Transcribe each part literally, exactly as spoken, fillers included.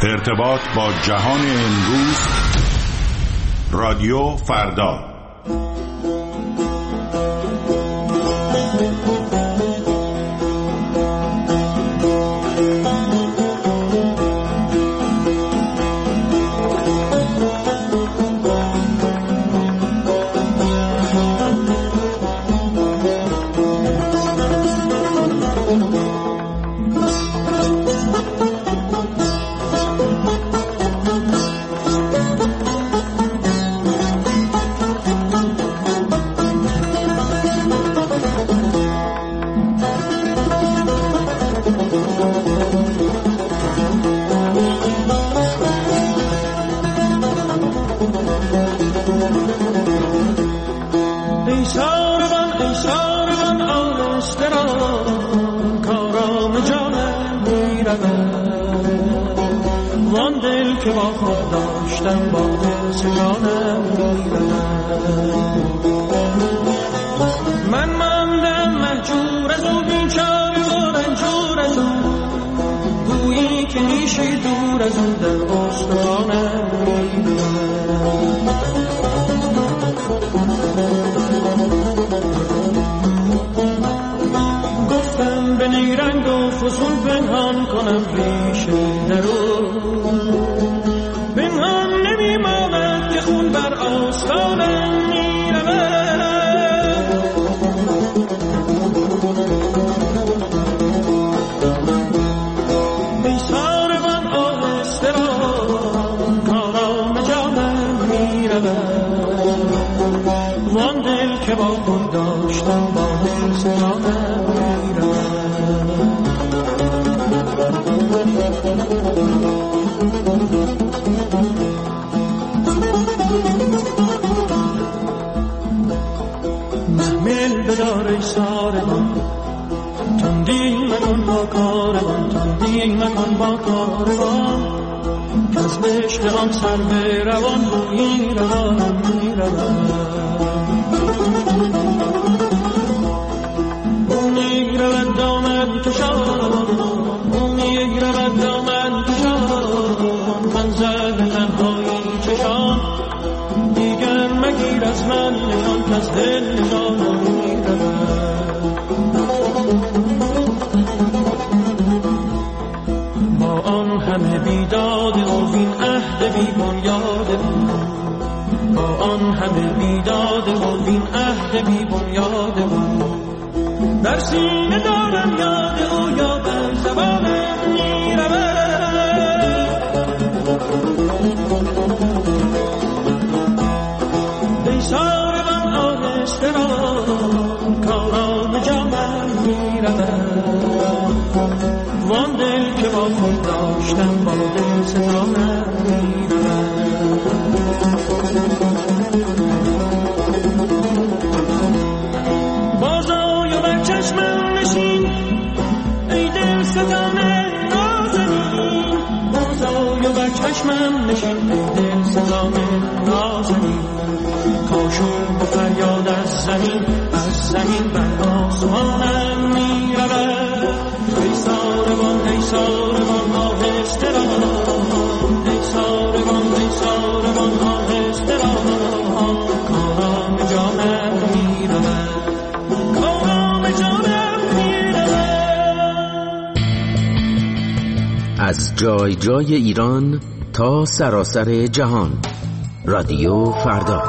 ارتباط با جهان امروز، رادیو فردا. وان دل که با خود داشتم با دل سجانم من ماندم مهجور از او بیچاره و رنجور از او گویی که میشی دور از او در استخوانم گفتم به نیرنگ و فضول پنهان کنم ریشه درو پنهان نمیماند که خون بر آستانم میرود بیساروان آهسته را کارام جانم میرود وان دل که با خود داشتم با دل سجانم محمل بدار ساربان تندی مکن با کاروان تندی مکن با کاروان کز عشق آن سر به روان بویی روان می روان بومی رود دامن کشان بومی رود دامن کشان من زد تنهایی چشان دیگر مگیر از من نشان کز دل نشان می رود با آن همه بیداد او وین عهد بی بنیاد با آن همه بیداد او وین عهد بی بنیاد در سینه دارم یاد او یادم زبانم می رود ای ساربان آهسته را کارام جانم می رود وان دل که با خود داشتم با دل ستانم می رود بازای و بر چشمم نشین ای دل ستانه نازنین بازای و بر چشمم نشین ای دل ستانه نازنین کاشون با فریاد از زمین از زمین بر آسمانم می رود ای ساربان ای ساربان آهسته را ای ساربان ای ساربان آهسته را کارام جانم می رود کارام جانم می رود از جای جای ایران تا سراسر جهان، رادیو فردا.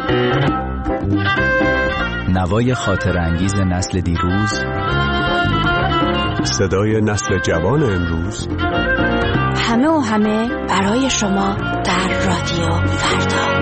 نوای خاطر انگیز نسل دیروز، صدای نسل جوان امروز، همه و همه برای شما در رادیو فردا.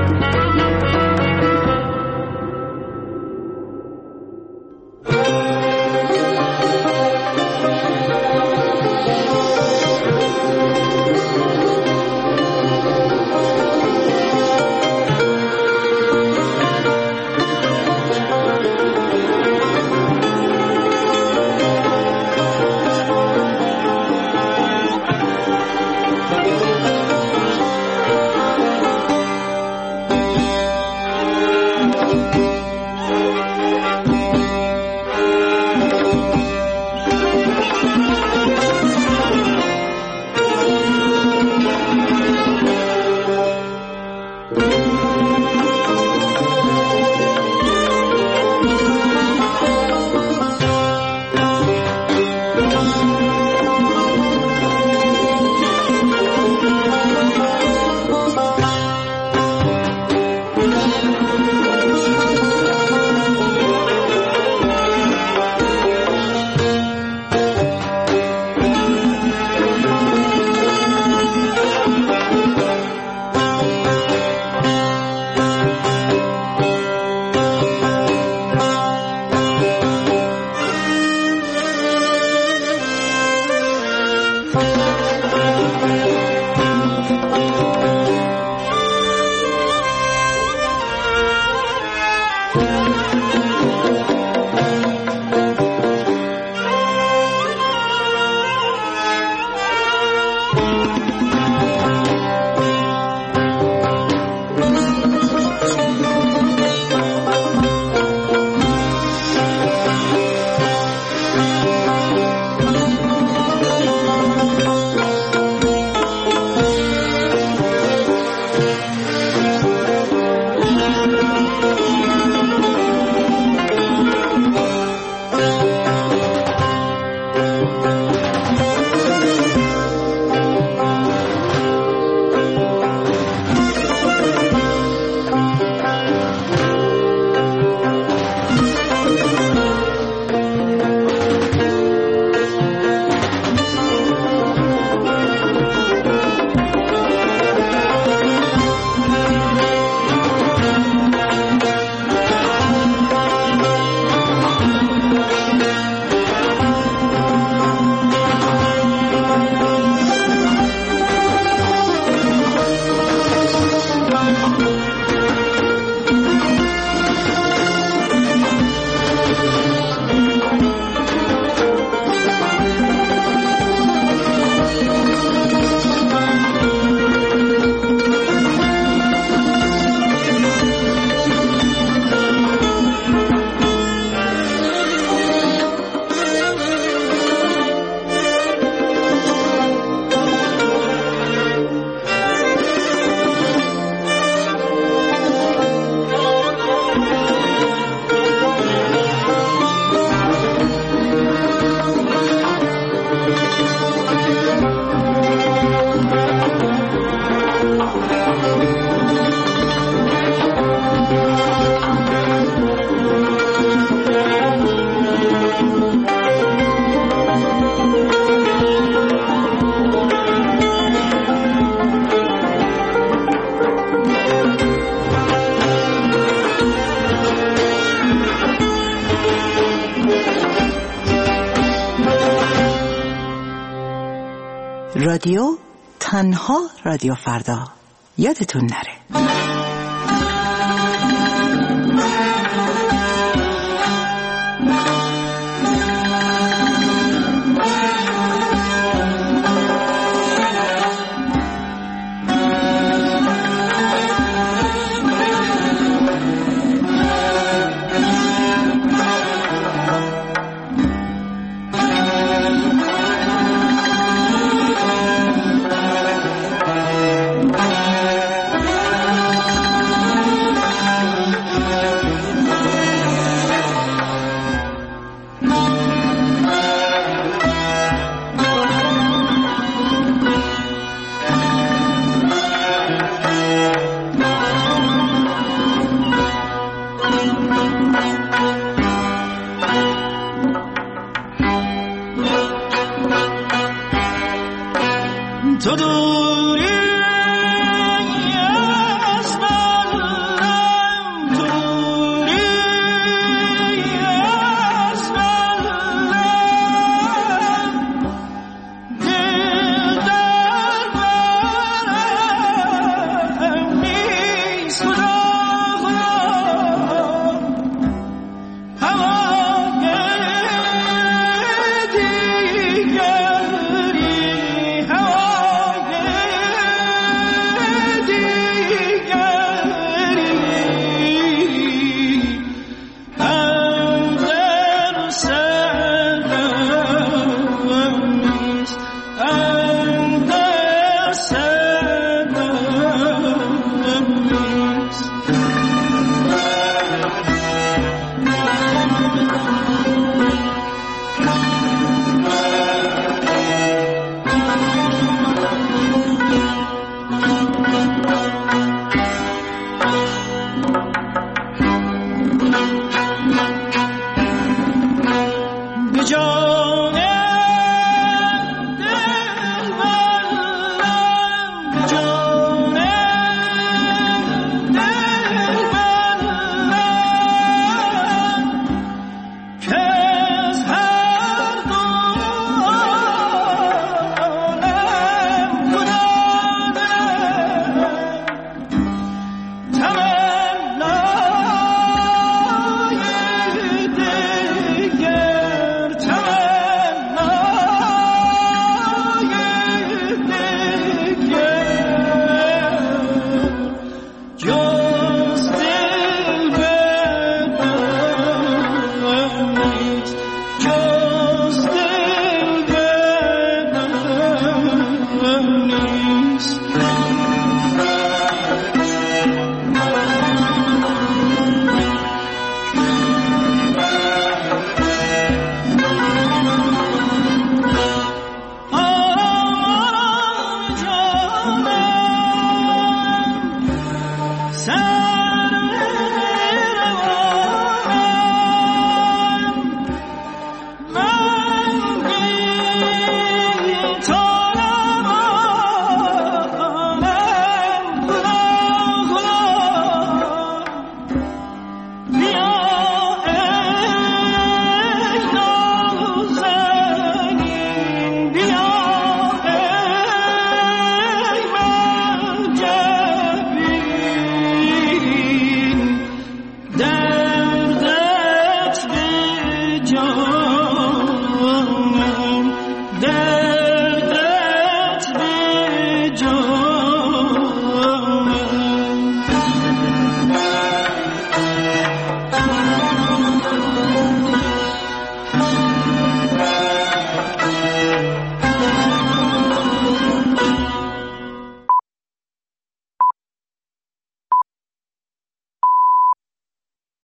رادیو تنها رادیو فردا، یادتون نره.